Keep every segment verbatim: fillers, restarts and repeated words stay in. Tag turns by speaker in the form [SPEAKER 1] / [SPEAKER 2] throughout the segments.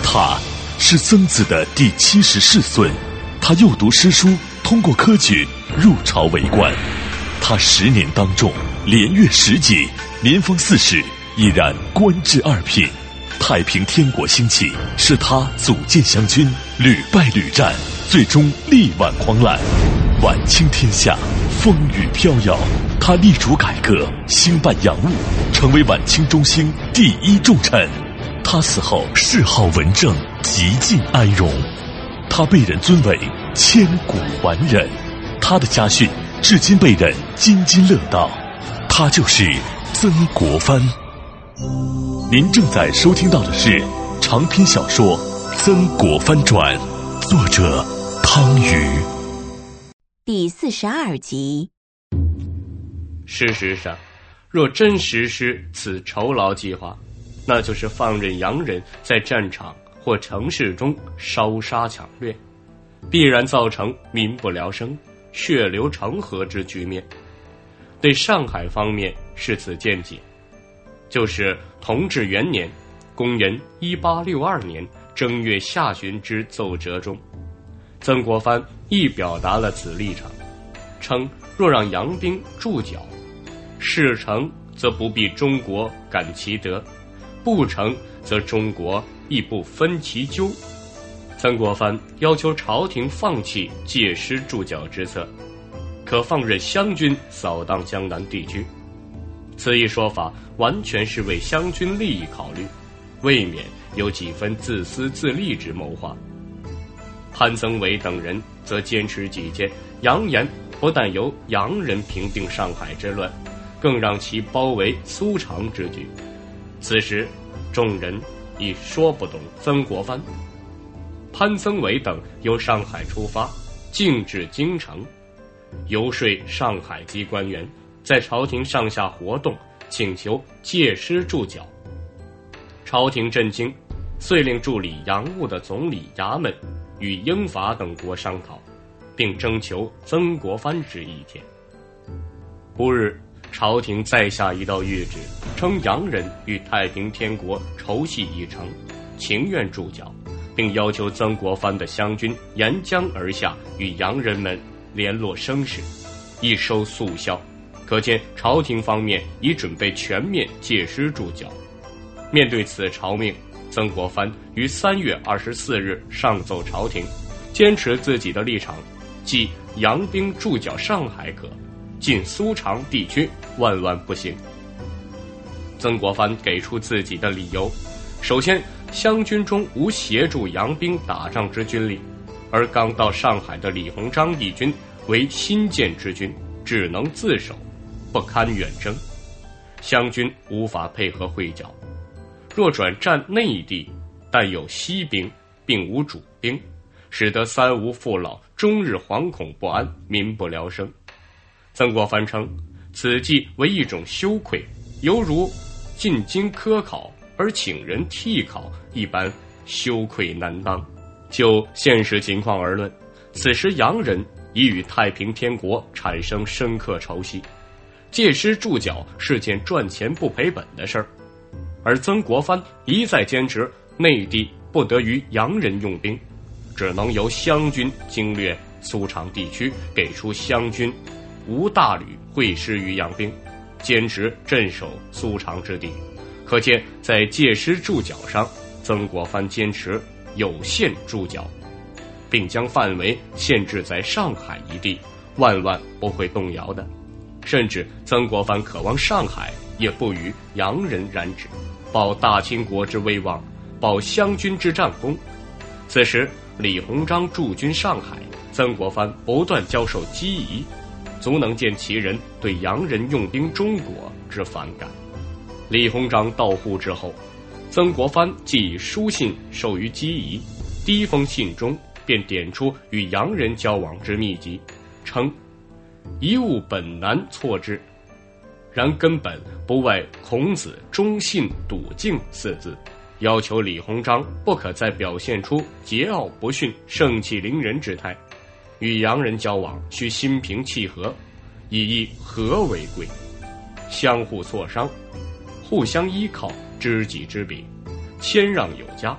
[SPEAKER 1] 他是曾子的第七十世孙，他又读诗书，通过科举入朝为官。他十年当中连阅十几，年方四十，已然官至二品。太平天国兴起，是他组建湘军，屡败屡战，最终力挽狂澜。晚清天下风雨飘摇，他力主改革，兴办洋务，成为晚清中兴第一重臣。他死后谥号文正，极尽哀荣。他被人尊为千古完人，他的家训至今被人津津乐道。他就是曾国藩。您正在收听到的是长篇小说《曾国藩传》，作者汤瑜，
[SPEAKER 2] 第四十二集。
[SPEAKER 3] 事实上，若真实施此酬劳计划，那就是放任洋人在战场或城市中烧杀抢掠，必然造成民不聊生、血流成河之局面。对上海方面是此见解，就是同治元年，公元一八六二年正月下旬之奏折中，曾国藩亦表达了此立场，称若让洋兵驻剿，事成则不必中国感其德，不成则中国亦不分其咎。曾国藩要求朝廷放弃借师驻剿之策，可放任湘军扫荡江南地区。此一说法完全是为湘军利益考虑，未免有几分自私自利之谋划。潘曾伟等人则坚持己见，扬言不但由洋人平定上海之乱，更让其包围苏常之举。此时众人已说不懂曾国藩。潘曾伟等由上海出发，径至京城，游说上海籍官员在朝廷上下活动，请求借师驻剿。朝廷震惊，遂令助理洋务的总理衙门与英法等国商讨，并征求曾国藩之意见。不日，朝廷再下一道谕旨，称洋人与太平天国仇隙已成，情愿驻剿，并要求曾国藩的湘军沿江而下，与洋人们联络声势，一收速效。可见朝廷方面已准备全面借师驻剿。面对此朝命，曾国藩于三月二十四日上奏朝廷，坚持自己的立场，即洋兵驻剿上海可，进苏常地区万万不行。曾国藩给出自己的理由：首先，湘军中无协助洋兵打仗之军力，而刚到上海的李鸿章义军为新建之军，只能自守，不堪远征，湘军无法配合会剿。若转战内地，但有西兵，并无主兵，使得三无父老终日惶恐不安，民不聊生。曾国藩称，此计为一种羞愧，犹如进京科考而请人替考一般，羞愧难当。就现实情况而论，此时洋人已与太平天国产生深刻仇隙，借师驻剿是件赚钱不赔本的事儿。而曾国藩一再坚持内地不得于洋人用兵，只能由湘军经略苏常地区，给出湘军无大旅会师于洋兵，坚持镇守苏常之地。可见在借师驻剿上，曾国藩坚持有限驻剿，并将范围限制在上海一地，万万不会动摇的。甚至曾国藩渴望上海也不与洋人染指，保大清国之威望，保湘军之战功。此时李鸿章驻军上海，曾国藩不断交受机宜，足能见其人对洋人用兵中国之反感。李鸿章到沪之后，曾国藩即以书信授于机宜，第一封信中便点出与洋人交往之秘籍，称一物本难错之，然根本不外孔子忠信笃敬四字，要求李鸿章不可再表现出桀骜不驯、盛气凌人之态，与洋人交往需心平气和，以以和为贵，相互磋商，互相依靠，知己知彼，谦让有加，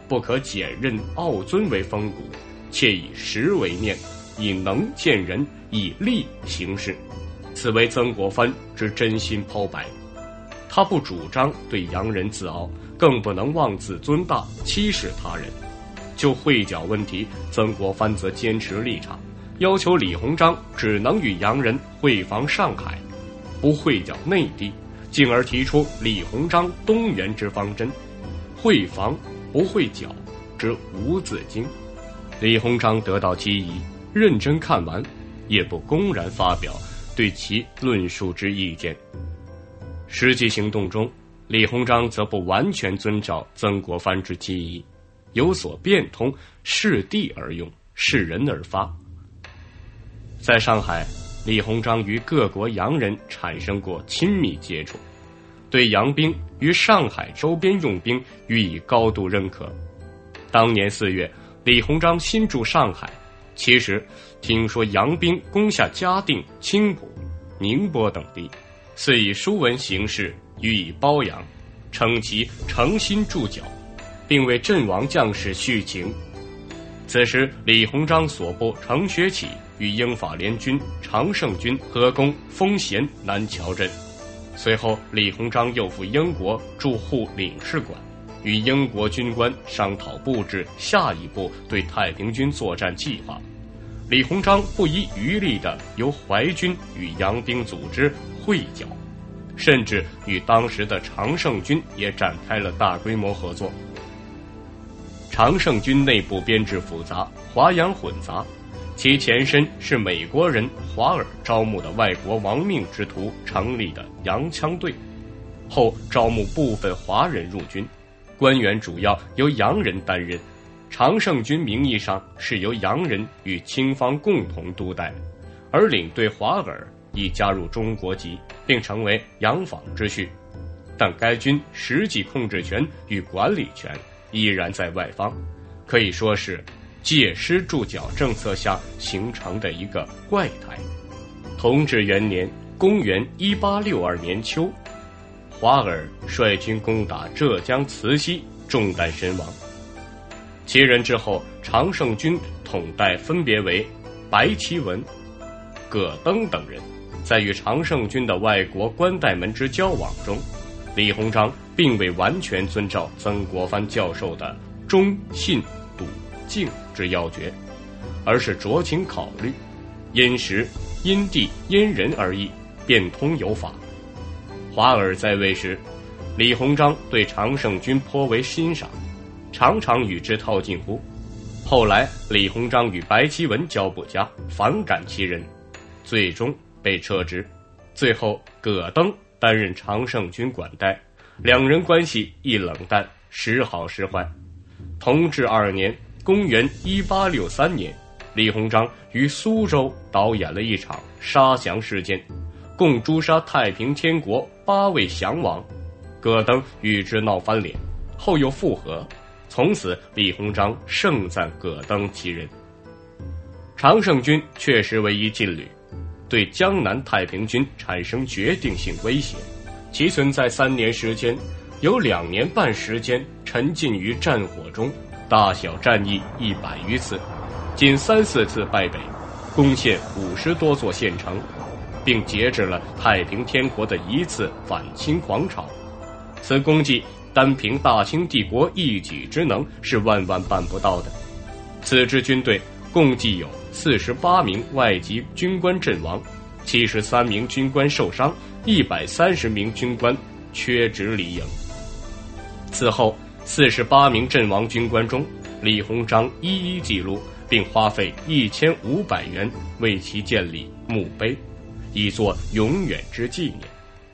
[SPEAKER 3] 不可简任傲尊为风骨，且以实为念，以能见人，以力行事。此为曾国藩之真心剖白。他不主张对洋人自傲，更不能妄自尊大，欺视他人。就会剿问题，曾国藩则坚持立场，要求李鸿章只能与洋人会防上海，不会剿内地，进而提出李鸿章东援之方针，会防不会剿之无自经。李鸿章得到机宜，认真看完，也不公然发表对其论述之意见。实际行动中，李鸿章则不完全遵照曾国藩之机宜，有所变通，适地而用，适人而发。在上海，李鸿章与各国洋人产生过亲密接触，对洋兵与上海周边用兵予以高度认可。当年四月，李鸿章新驻上海，其实听说洋兵攻下嘉定、青浦、宁波等地，遂以书文形式予以褒扬，称其诚心助剿，并为阵亡将士叙情。此时李鸿章所部程学启与英法联军常胜军合攻丰咸南桥镇。随后李鸿章又赴英国驻沪领事馆，与英国军官商讨布置下一步对太平军作战计划。李鸿章不遗余力地由淮军与洋兵组织会剿，甚至与当时的常胜军也展开了大规模合作。常胜军内部编制复杂，华洋混杂，其前身是美国人华尔招募的外国亡命之徒成立的洋枪队，后招募部分华人入军，官员主要由洋人担任。常胜军名义上是由洋人与清方共同督带，而领队华尔已加入中国籍，并成为洋坊之婿，但该军实际控制权与管理权依然在外方，可以说是借师助剿政策下形成的一个怪胎。同治元年，公元一八六二年秋，华尔率军攻打浙江慈溪，中弹身亡。其人之后，常胜军统带分别为白其文、葛登等人。在与常胜军的外国官带们之交往中，李鸿章并未完全遵照曾国藩教授的忠信笃敬之要诀，而是酌情考虑，因时因地因人而异，变通有法。华尔在位时，李鸿章对常胜军颇为欣赏，常常与之套近乎。后来李鸿章与白其文交不佳，反感其人，最终被撤职。最后葛登担任常胜军管带，两人关系一冷淡，时好时坏。同治二年，公元一八六三年，李鸿章于苏州导演了一场杀降事件，共诛杀太平天国八位降王，葛登与之闹翻脸，后又复合。从此李鸿章盛赞葛登其人。常胜军确实为一劲旅，对江南太平军产生决定性威胁，其存在三年时间，有两年半时间沉浸于战火中，大小战役一百余次，仅三四次败北，攻陷五十多座县城，并节制了太平天国的一次反清狂潮。此功绩单凭大清帝国一己之能是万万办不到的。此支军队共计有四十八名外籍军官阵亡，七十三名军官受伤，一百三十名军官缺职离营。此后四十八名阵亡军官中，李鸿章一一记录，并花费一千五百元为其建立墓碑，以作永远之纪念。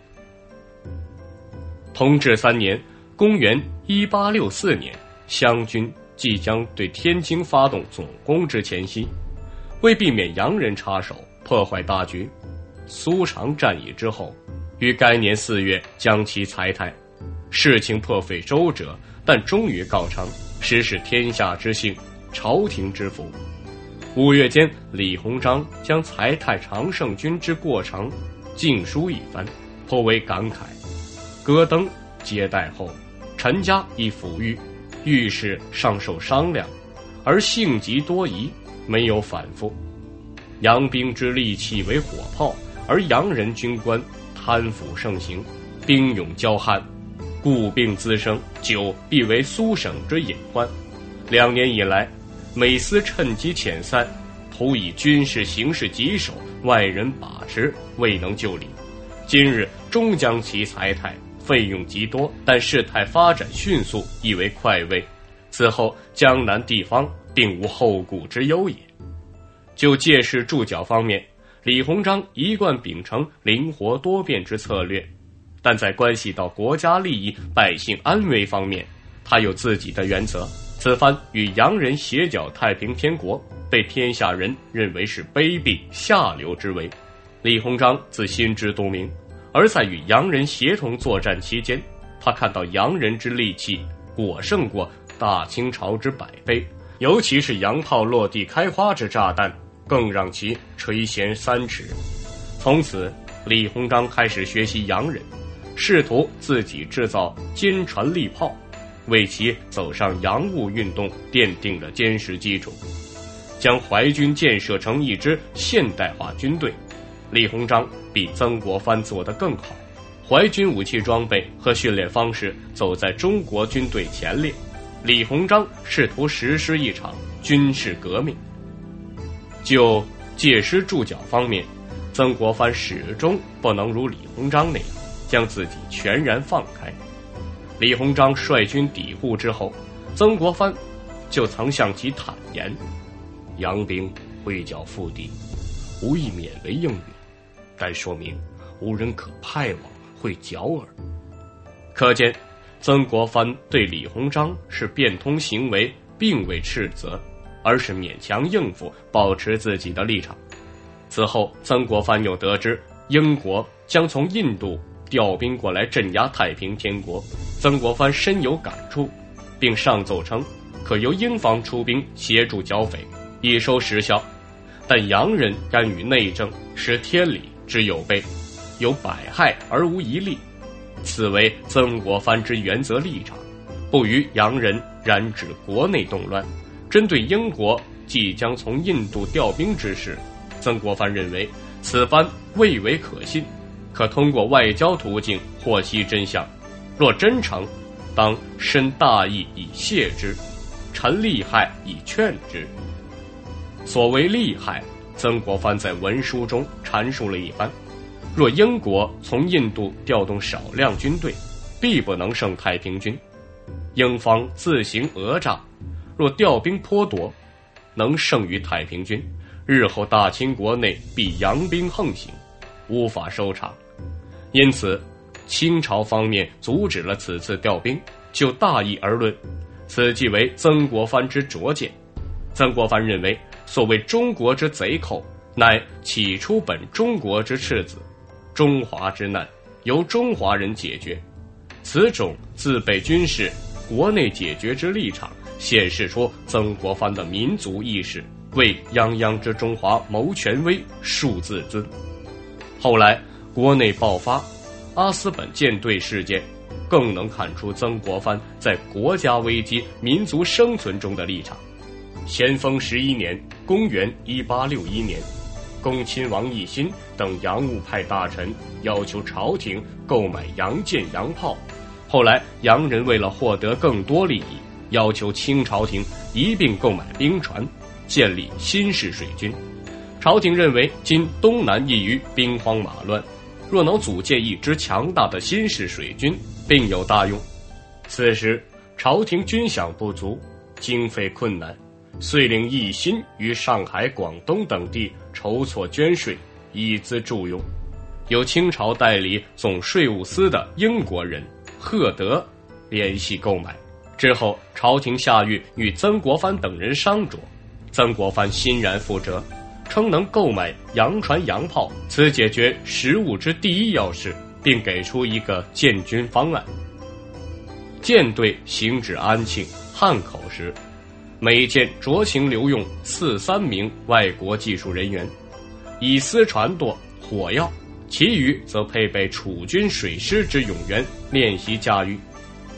[SPEAKER 3] 同治三年，公元一八六四年，湘军即将对天津发动总攻之前夕，为避免洋人插手破坏大局，苏常战役之后，于该年四月将其裁汰。事情颇费周折，但终于告成，实是天下之幸，朝廷之福。五月间，李鸿章将裁汰常胜军之过程尽书一番，颇为感慨。戈登接待后，陈家亦抚谕， 遇事尚受商量，而性急多疑，没有反复。洋兵之利器为火炮，而洋人军官贪腐盛行，兵勇骄悍，故病滋生，久必为苏省之隐患。两年以来，美司趁机遣散，图以军事形势棘手，外人把持，未能就理。今日终将其裁汰，费用极多，但事态发展迅速，亦为快慰。此后江南地方并无后顾之忧也。就借势驻剿方面，李鸿章一贯秉承灵活多变之策略，但在关系到国家利益、百姓安危方面，他有自己的原则。此番与洋人协剿太平天国，被天下人认为是卑鄙下流之为，李鸿章自心知肚明。而在与洋人协同作战期间，他看到洋人之利器果胜过大清朝之百倍，尤其是洋炮落地开花之炸弹，更让其垂涎三尺。从此，李鸿章开始学习洋人，试图自己制造坚船利炮，为其走上洋务运动奠定了坚实基础。将淮军建设成一支现代化军队，李鸿章比曾国藩做得更好。淮军武器装备和训练方式走在中国军队前列，李鸿章试图实施一场军事革命。就借师驻剿方面，曾国藩始终不能如李鸿章那样将自己全然放开。李鸿章率军抵沪之后，曾国藩就曾向其坦言，洋兵挥剿腹地，无意勉为应允，但说明无人可派往会剿耳。可见曾国藩对李鸿章是变通行为并未斥责，而是勉强应付，保持自己的立场。此后曾国藩又得知英国将从印度调兵过来镇压太平天国，曾国藩深有感触，并上奏称可由英方出兵协助剿匪，以收实效。但洋人干预内政，使天理之有悖，有百害而无一利，此为曾国藩之原则立场，不与洋人染指国内动乱。针对英国即将从印度调兵之事，曾国藩认为此番未为可信，可通过外交途径获悉真相。若真诚，当伸大义以谢之，陈利害以劝之。所谓利害，曾国藩在文书中阐述了一番。若英国从印度调动少量军队，必不能胜太平军。英方自行讹诈，若调兵颇多，能胜于太平军，日后大清国内必洋兵横行，无法收场。因此清朝方面阻止了此次调兵。就大义而论，此即为曾国藩之拙见。曾国藩认为，所谓中国之贼寇，乃起初本中国之赤子，中华之难由中华人解决。此种自备军事、国内解决之立场，显示出曾国藩的民族意识，为泱泱之中华谋权威、树自尊。后来国内爆发阿斯本舰队事件，更能看出曾国藩在国家危机、民族生存中的立场。咸丰十一年，公元一八六一年，恭亲王奕欣等洋务派大臣要求朝廷购买洋舰洋炮。后来洋人为了获得更多利益，要求清朝廷一并购买兵船，建立新式水军。朝廷认为今东南易于兵荒马乱，若能组建一支强大的新式水军，并有大用。此时朝廷军饷不足，经费困难，遂令奕欣于上海、广东等地筹措捐税，以资助用。由清朝代理总税务司的英国人赫德联系购买。之后朝廷下谕与曾国藩等人商酌，曾国藩欣然附折，称能购买洋船洋炮，此解决食物之第一要事，并给出一个建军方案。舰队行至安庆、汉口时，每舰酌情留用四三名外国技术人员，以私船舵、火药，其余则配备楚军水师之勇员练习驾驭。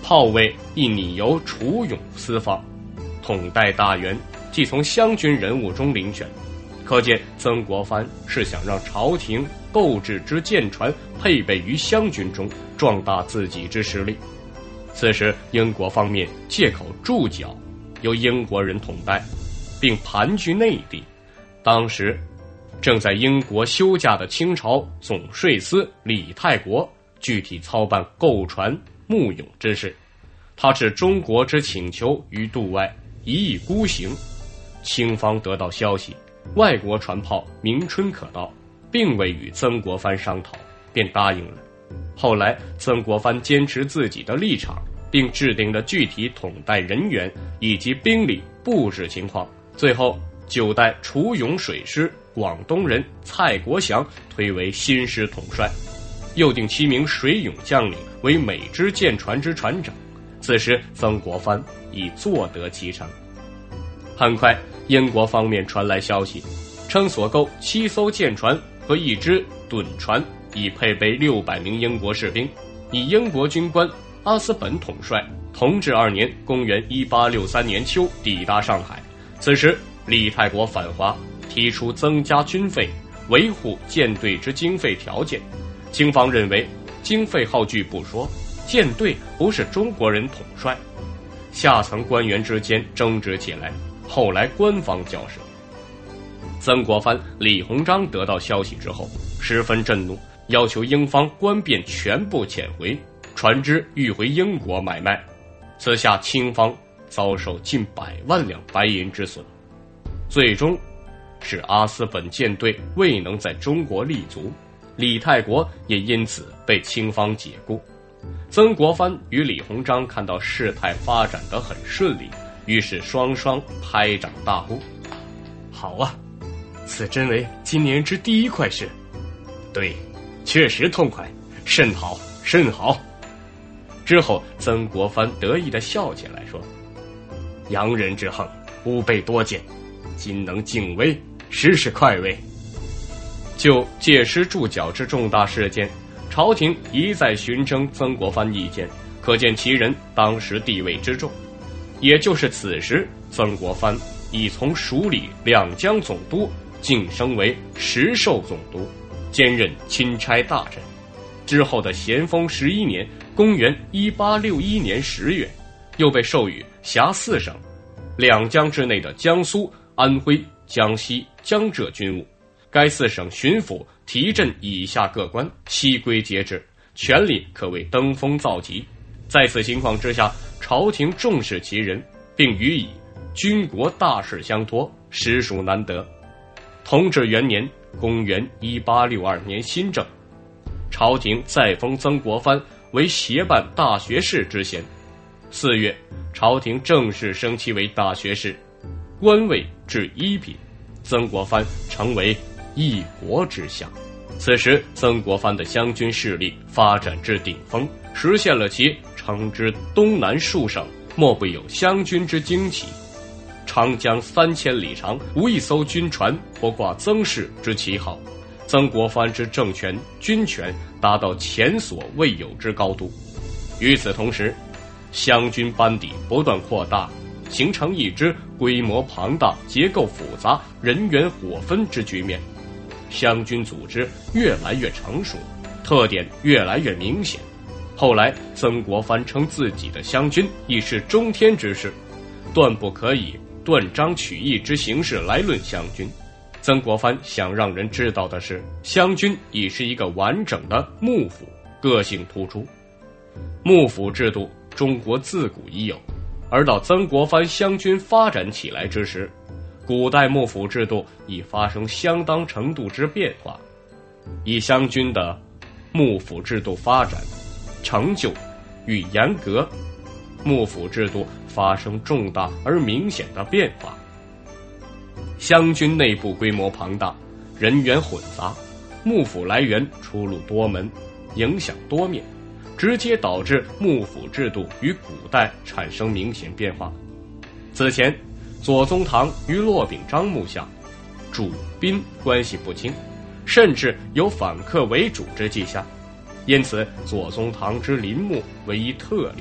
[SPEAKER 3] 炮卫亦拟由楚勇司放，统带大员即从湘军人物中遴选。可见曾国藩是想让朝廷购置之舰船配备于湘军中，壮大自己之实力。此时英国方面借口驻脚由英国人统带，并盘踞内地。当时正在英国休假的清朝总税司李泰国具体操办购船募勇之事，他置中国之请求于度外，一意孤行。清方得到消息，外国船炮明春可到，并未与曾国藩商讨，便答应了。后来曾国藩坚持自己的立场，并制定了具体统带人员以及兵力布置情况，最后就代楚勇水师广东人蔡国祥推为新师统帅，又定七名水勇将领为每支舰船之船长。此时曾国藩已坐得其成。很快英国方面传来消息，称所购七艘舰船和一只趸船已配备六百名英国士兵，以英国军官阿斯本统帅。同治二年公元一八六三年秋抵达上海。此时李泰国反华，提出增加军费，维护舰队之经费条件。清方认为经费耗巨不说，舰队不是中国人统帅。下层官员之间争执起来，后来官方交涉。曾国藩、李鸿章得到消息之后十分震怒，要求英方官便全部遣回，船只运回英国买卖。此下清方遭受近百万两白银之损，最终使阿斯本舰队未能在中国立足，李泰国也因此被清方解雇。曾国藩与李鸿章看到事态发展得很顺利，于是双双拍掌大呼：好啊，此真为今年之第一快事。对，确实痛快，甚好甚好。之后曾国藩得意地笑起来说：洋人之横，吾辈多见，今能尽威，实是快慰。就借师驻脚之重大事件，朝廷一再询征曾国藩意见，可见其人当时地位之重。也就是此时，曾国藩已从署理两江总督晋升为十授总督，兼任钦差大臣。之后的咸丰十一年公元一八六一年十月，又被授予辖四省两江之内的江苏、安徽、江西、江浙军务。该四省巡抚提镇以下各官悉归节制，权力可谓登峰造极。在此情况之下，朝廷重视其人，并予以军国大事相托，实属难得。同治元年公元一八六二年新政，朝廷再封曾国藩为协办大学士之衔。四月，朝廷正式升其为大学士，官位至一品，曾国藩成为一国之相。此时曾国藩的湘军势力发展至顶峰，实现了其称之东南数省莫不有湘军之旌旗。长江三千里长，无一艘军船不挂曾氏之旗号。曾国藩之政权军权达到前所未有之高度。与此同时，湘军班底不断扩大，形成一支规模庞大、结构复杂、人员火分之局面。湘军组织越来越成熟，特点越来越明显。后来曾国藩称自己的湘军已是中天之势，断不可以断章取义之形式来论湘军。曾国藩想让人知道的是，湘军已是一个完整的幕府，个性突出。幕府制度中国自古已有，而到曾国藩湘军发展起来之时，古代幕府制度已发生相当程度之变化。以湘军的幕府制度发展成就与严格，幕府制度发生重大而明显的变化。湘军内部规模庞大，人员混杂，幕府来源出路多门，影响多面，直接导致幕府制度与古代产生明显变化。此前左宗棠与骆秉章幕下，主宾关系不清，甚至有反客为主之迹象，因此左宗棠之临幕为一特例。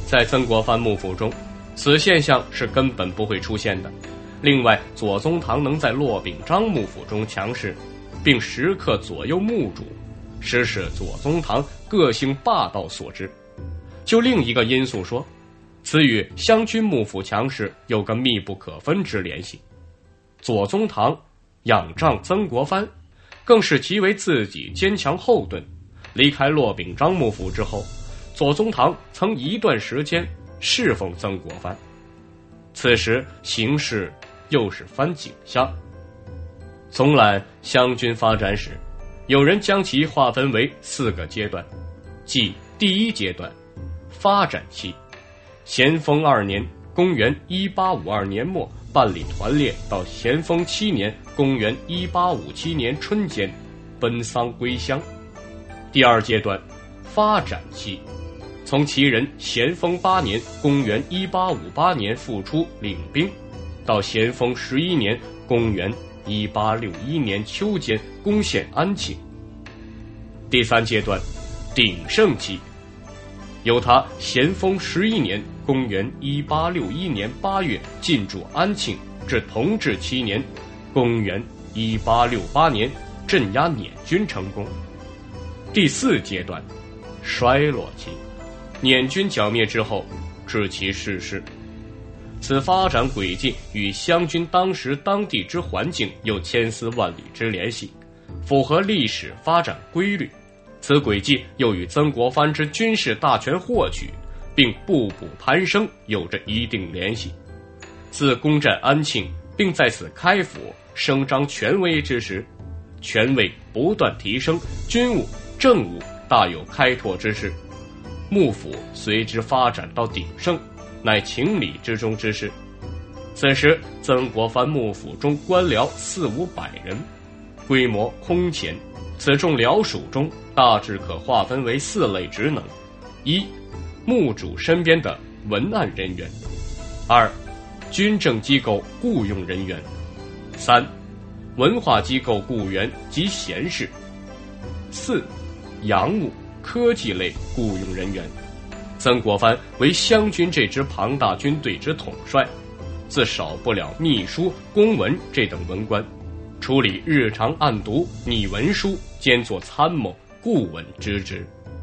[SPEAKER 3] 在曾国藩幕府中，此现象是根本不会出现的。另外，左宗棠能在骆秉章幕府中强势，并时刻左右幕主，实是左宗棠个性霸道所致。就另一个因素说，此与湘军幕府强势有个密不可分之联系。左宗棠仰仗曾国藩，更是其为自己坚强后盾。离开骆秉章幕府之后，左宗棠曾一段时间侍奉曾国藩，此时形势又是番景象。总览湘军发展史，有人将其划分为四个阶段，即第一阶段发展期，咸丰二年公元一八五二年末办理团练，到咸丰七年公元一八五七年春间奔丧归乡。第二阶段发展期，从其人咸丰八年公元一八五八年复出领兵，到咸丰十一年公元一八六一年秋间攻陷安庆。第三阶段鼎盛期，由他咸丰十一年公元一八六一年八月进驻安庆，至同治七年公元一八六八年镇压捻军成功。第四阶段衰落期，捻军剿灭之后致其逝世。此发展轨迹与湘军当时当地之环境有千丝万缕之联系，符合历史发展规律。此轨迹又与曾国藩之军事大权获取并步步攀升有着一定联系。自攻占安庆并在此开府声张权威之时，权位不断提升，军务政务大有开拓之势，幕府随之发展到鼎盛，乃情理之中之事。此时曾国藩幕府中官僚四五百人，规模空前。此众僚属中大致可划分为四类职能：一、幕主身边的文案人员；二、军政机构雇用人员；三、文化机构雇员及闲事；四、洋务科技类雇用人员。曾国藩为湘军这支庞大军队之统帅，自少不了秘书、公文这等文官，处理日常案牍、拟文书，兼作参谋、顾问之职。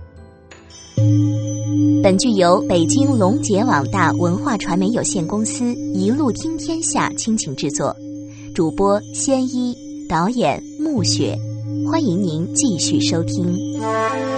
[SPEAKER 2] 本剧由北京龙杰网大文化传媒有限公司一路听天下倾情制作，主播仙一，导演暮雪。欢迎您继续收听。